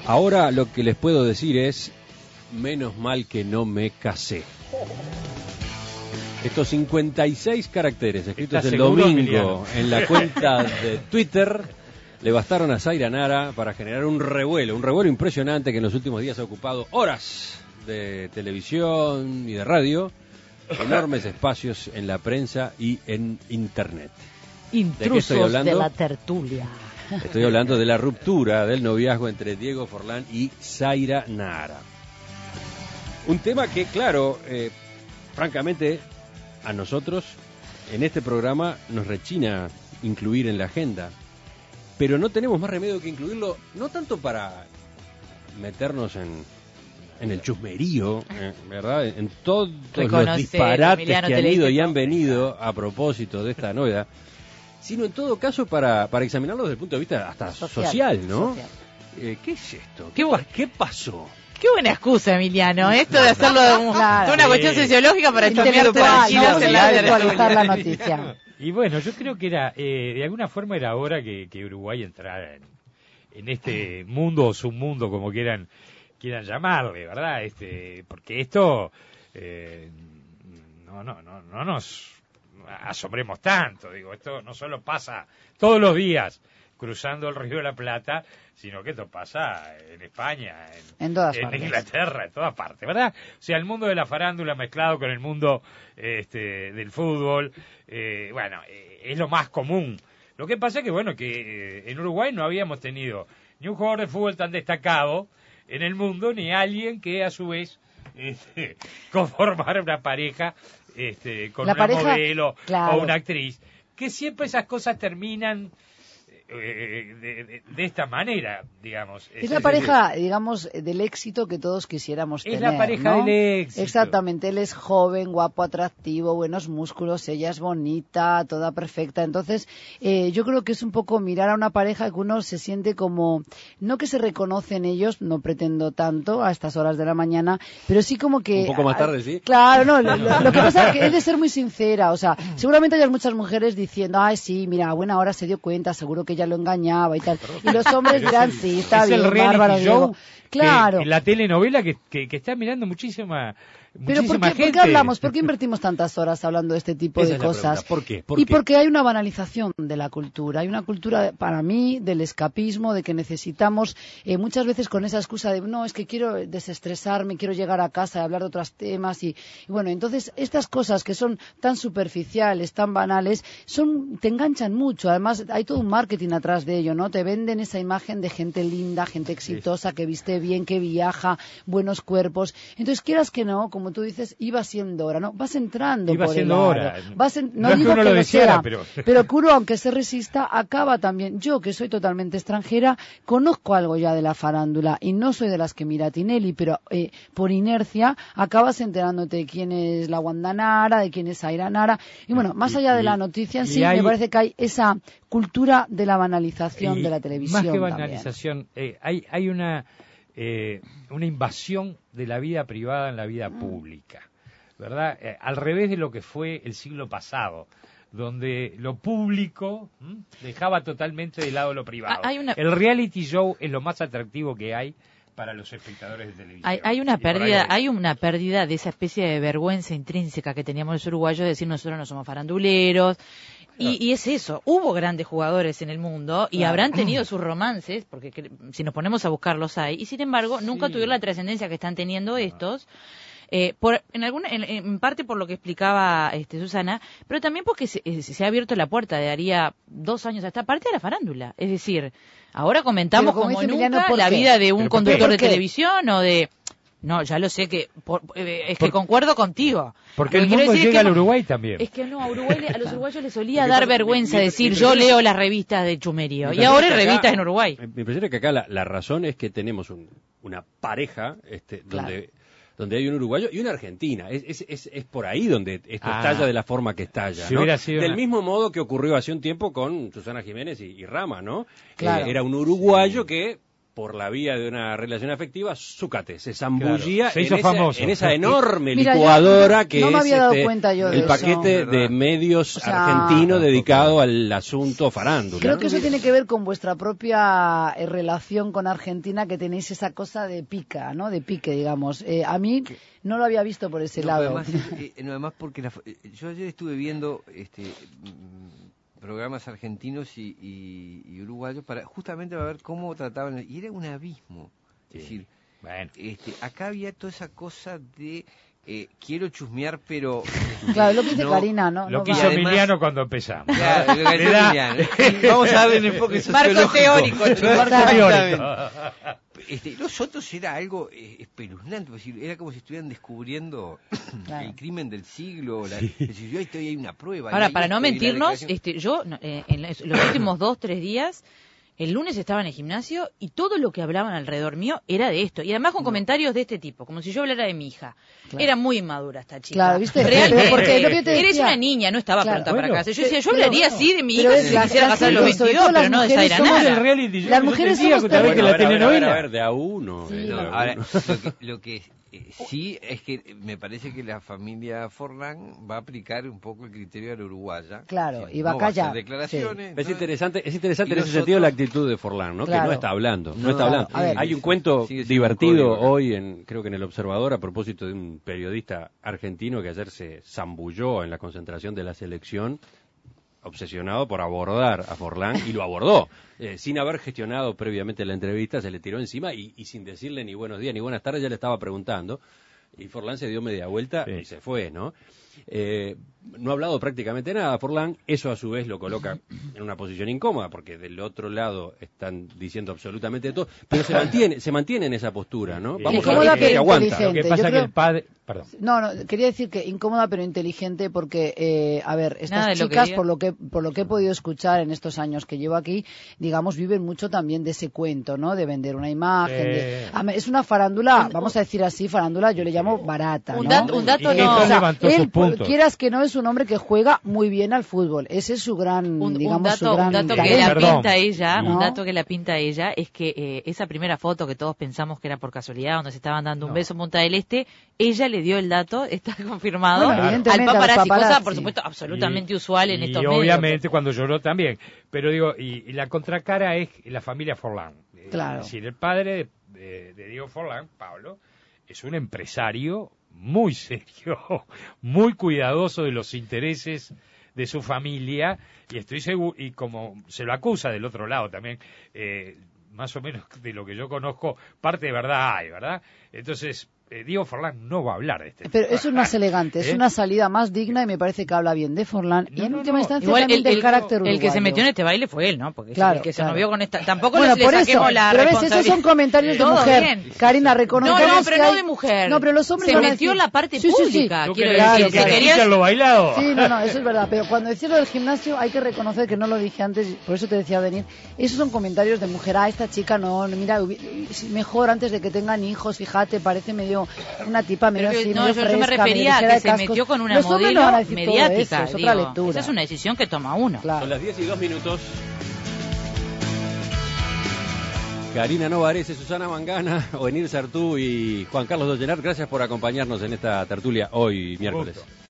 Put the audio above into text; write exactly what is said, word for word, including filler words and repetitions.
Ahora lo que les puedo decir es, menos mal que no me casé. Estos cincuenta y seis caracteres escritos el domingo, Emiliano, en la cuenta de Twitter le bastaron a Zaira Nara para generar un revuelo, un revuelo impresionante que en los últimos días ha ocupado horas de televisión y de radio, enormes espacios en la prensa y en internet. Intrusos de, de la tertulia. Estoy hablando de la ruptura del noviazgo entre Diego Forlán y Zaira Nara. Un tema que, claro, eh, francamente, a nosotros en este programa nos rechina incluir en la agenda, pero no tenemos más remedio que incluirlo, no tanto para meternos en, en el chusmerío, eh, ¿verdad? En todos Reconocer, los disparates Emiliano, que han ido y han venido a propósito de esta novedad, sino en todo caso para, para examinarlo desde el punto de vista hasta social, social ¿no? Social. Eh, ¿Qué es esto? ¿Qué, ¿Qué pasó? Qué buena excusa, Emiliano, esto de hacerlo de, un, claro, de una cuestión sí. sociológica para estar viendo tranquilos en la actualizar la noticia. Y bueno, yo creo que era, eh, de alguna forma era hora que, que Uruguay entrara en, en este mundo o submundo, como quieran quieran llamarle, ¿verdad? Este, porque esto eh, no, no, no, no nos asombremos tanto, digo, esto no solo pasa todos los días cruzando el Río de la Plata, sino que esto pasa en España, en, en, todas en Inglaterra, en todas partes, ¿verdad? O sea, el mundo de la farándula mezclado con el mundo este, del fútbol, eh, bueno, eh, es lo más común. Lo que pasa es que, bueno, que eh, en Uruguay no habíamos tenido ni un jugador de fútbol tan destacado en el mundo, ni alguien que a su vez este, conformara una pareja este, con la una pareja, modelo claro. o una actriz, que siempre esas cosas terminan De, de, de esta manera, digamos. Es la pareja, digamos, del éxito que todos quisiéramos es tener. Es la pareja ¿no? del éxito. Exactamente, él es joven, guapo, atractivo, buenos músculos, ella es bonita, toda perfecta. Entonces, eh, yo creo que es un poco mirar a una pareja que uno se siente como, no que se reconocen ellos, no pretendo tanto a estas horas de la mañana, pero sí como que... Un poco más tarde, ¿sí? Claro, no, lo, lo, lo que pasa es que es de ser muy sincera, o sea, seguramente hay muchas mujeres diciendo, ay, sí, mira, a buena hora se dio cuenta, seguro que ella lo engañaba y tal. Y los hombres dirán, sí, está bien, bárbaro, Diego. Claro. Que, la telenovela que, que, que está mirando muchísima, Pero muchísima ¿por qué, gente. ¿por qué hablamos? ¿Por qué invertimos tantas horas hablando de este tipo Esa de es la cosas? pregunta. ¿Por qué? ¿Por y qué? porque hay una banalización de la cultura. Hay una cultura, para mí, del escapismo, de que necesitamos, eh, muchas veces con esa excusa de, no, es que quiero desestresarme, quiero llegar a casa y hablar de otros temas. Y, y bueno, entonces, estas cosas que son tan superficiales, tan banales, son te enganchan mucho. Además, hay todo un marketing atrás de ello, ¿no? Te venden esa imagen de gente linda, gente exitosa, sí, que viste bien, que viaja, buenos cuerpos. Entonces, quieras que no, como tú dices, iba siendo hora, ¿no? Vas entrando iba por siendo el hora. Vas en, no, no digo es que uno que lo lo deseara, sea, pero... pero Curo, aunque se resista, acaba también. Yo, que soy totalmente extranjera, conozco algo ya de la farándula y no soy de las que mira a Tinelli, pero eh, por inercia acabas enterándote de quién es la Wanda Nara, de quién es Zaira Nara. Y bueno, más y, allá de y, la noticia en sí, hay... me parece que hay esa cultura de la banalización y de la televisión. Más que banalización, eh, hay, hay una... Eh, una invasión de la vida privada en la vida pública, ¿verdad? Eh, al revés de lo que fue el siglo pasado, donde lo público ¿m? dejaba totalmente de lado lo privado. Hay una... El reality show es lo más atractivo que hay para los espectadores de televisión. Hay, hay una pérdida, hay una pérdida de esa especie de vergüenza intrínseca que teníamos los uruguayos de decir nosotros no somos faranduleros. Y, y es eso, hubo grandes jugadores en el mundo y claro, habrán tenido sus romances, porque que, si nos ponemos a buscarlos hay, y sin embargo nunca sí. tuvieron la trascendencia que están teniendo estos, eh, por, en, alguna, en, en parte por lo que explicaba este, Susana, pero también porque se, se ha abierto la puerta de haría dos años a esta parte de la farándula, es decir, ahora comentamos como, como nunca Emiliano, la vida de un conductor de televisión o de... No, ya lo sé que por, eh, es que por, concuerdo contigo. Porque el mundo llega al Uruguay también. Es que no, a Uruguay a los uruguayos les solía dar vergüenza mi, mi, decir mi, yo leo las revistas de Chumerío y ahora hay revistas acá, en Uruguay. Me parece que acá la, la razón es que tenemos un, una pareja este, donde claro. donde hay un uruguayo y una argentina. Es, es, es, es por ahí donde esto ah, estalla de la forma que estalla, si ¿no? Del una... mismo modo que ocurrió hace un tiempo con Susana Jiménez y, y Rama, ¿no? Claro. Eh, era un uruguayo sí. que por la vía de una relación afectiva, súcate, se zambullía Claro, se en, hizo esa, famoso. en esa enorme Mira, licuadora yo que no me es había dado este, cuenta yo de el eso. paquete de medios O sea, argentinos dedicado al asunto farándula. Creo ¿no? que eso tiene que ver con vuestra propia eh, relación con Argentina, que tenéis esa cosa de pica, ¿no? De pique, digamos. Eh, a mí no lo había visto por ese No, lado. Además, eh, no, además porque la, eh, yo ayer estuve viendo este mm, programas argentinos y, y, y uruguayos para justamente para ver cómo trataban, y era un abismo. Sí. Es decir, Bueno. este, acá había toda esa cosa de eh, quiero chusmear, pero Claro, lo que dice no, Karina, ¿no? Lo no que va. hizo además- Emiliano cuando empezamos. ¿no? Claro, lo que Le decía da- Emiliano. Vamos a darle un enfoque Marco sociológico. teórico, chicos. Marco Teórico. teórico. Este, los otros era algo eh, espeluznante, es decir, era como si estuvieran descubriendo Claro. el crimen del siglo. La, es decir, yo estoy hay una prueba. y Ahora, hay para esto, no y la mentirnos, declaración. este, yo no, eh, en los los últimos dos, tres días, el lunes estaba en el gimnasio y todo lo que hablaban alrededor mío era de esto. Y además con comentarios de este tipo, como si yo hablara de mi hija. Claro. Era muy inmadura esta chica. Claro, ¿viste? Realmente. Pero porque lo que yo te Eres decía- una niña, no estaba Claro. pronta Bueno, para casa. Yo decía, yo pero- hablaría así de mi pero hija es si la- quisiera la casar a los gente, sobre veintidós, todo pero las no de mujeres Zaira somos Somos Nara. del reality. Yo Las el otro mujeres día somos que otra vez que Bueno, la a ver, a ver, a telenovela. ver, de a uno. Sí. eh, de No, a ahora, uno. lo que, lo que eh, sí es que me parece que la familia Forlán va a aplicar un poco el criterio de la uruguaya. Claro, Sí, y va a no hacer callar. declaraciones. Es entonces- interesante, es interesante y en ese nosotros- sentido la actitud de Forlán, ¿no? Claro. Que no está hablando, no, No, está hablando. a ver. Hay un cuento Sigue siendo divertido un código, ¿no? hoy, en, creo que en El Observador, a propósito de un periodista argentino que ayer se zambulló en la concentración de la selección, obsesionado por abordar a Forlán, y lo abordó. Eh, sin haber gestionado previamente la entrevista, se le tiró encima y, y sin decirle ni buenos días ni buenas tardes, ya le estaba preguntando. Y Forlán se dio media vuelta Sí. y se fue, ¿no? Eh, no ha hablado prácticamente nada Forlán, eso a su vez lo coloca en una posición incómoda, porque del otro lado están diciendo absolutamente todo, pero se mantiene, se mantiene en esa postura, ¿no? Sí. Vamos a Incómoda, ver que pero aguanta. inteligente. Lo que Yo pasa es que creo- el padre... Perdón. No, no, quería decir que incómoda pero inteligente porque, eh, a ver, estas Nada de lo que chicas, diga. por lo que por lo que he podido escuchar en estos años que llevo aquí, digamos, viven mucho también de ese cuento, ¿no? De vender una imagen. Sí. De, a ver, es una farándula, vamos a decir así, farándula, yo le llamo barata, Un ¿no? dato- un dato Y no. esto O sea, levantó sus él, puntos. quieras que no, es un hombre que juega muy bien al fútbol. Ese es su gran, Un, un digamos, su dato, gran un dato que talento. la Perdón. pinta ella, ¿No? un dato que la pinta ella es que eh, esa primera foto que todos pensamos que era por casualidad, donde se estaban dando un No. beso en Punta del Este, ella le dio el dato, está confirmado, Bueno, al evidentemente, a los paparazzi, cosa paparazzi. por supuesto absolutamente Y- usual en y estos medios. obviamente cuando lloró también. Pero digo, y, y la contracara es la familia Forlán. Eh, Claro. Es decir, el padre de, de Diego Forlán, Pablo, es un empresario muy serio, muy cuidadoso de los intereses de su familia, y estoy seguro, y como se lo acusa del otro lado también, eh, más o menos de lo que yo conozco, parte de verdad hay, ¿verdad? Entonces, eh, Diego Forlán no va a hablar de este Pero tema. eso es más elegante, es ¿Eh? una salida más digna y me parece que habla bien de Forlán y No, en no, última no. instancia Igual también el, del el- carácter el que se uruguayo. metió en este baile fue él, ¿no? Porque es Claro, el que se claro. novió con esta... Tampoco Bueno, le por saquemos eso, la pero ves, esos responsabilidad. son comentarios de Todo mujer. bien. Karina, No, reconozcamos no, pero que no hay- de mujer. No, pero los hombres se van a metió decir- en la parte Sí, sí, sí. pública, Tú quiero querés Claro, decir. decir Que que claro. querías... lo bailado. Sí, no, no, eso es verdad. Pero cuando decía lo del gimnasio, hay que reconocer que no lo dije antes, por eso te decía venir. Esos son comentarios de mujer. Ah, esta chica no, no, mira, hubi- mejor antes de que tengan hijos, fíjate, parece medio una tipa medio Pero que- así, no, medio yo, yo me fresca, medio refería a ligera que de se cascos. metió con una Los hombres no modelo van a decir todo mediática. eso, es otra digo. lectura. Esa es una decisión que toma uno. Claro. Son las diez y dos minutos. Karina Novarese, Susana Mangana, Ovenir Sartú y Juan Carlos Dollenar, gracias por acompañarnos en esta tertulia hoy miércoles. Gusto.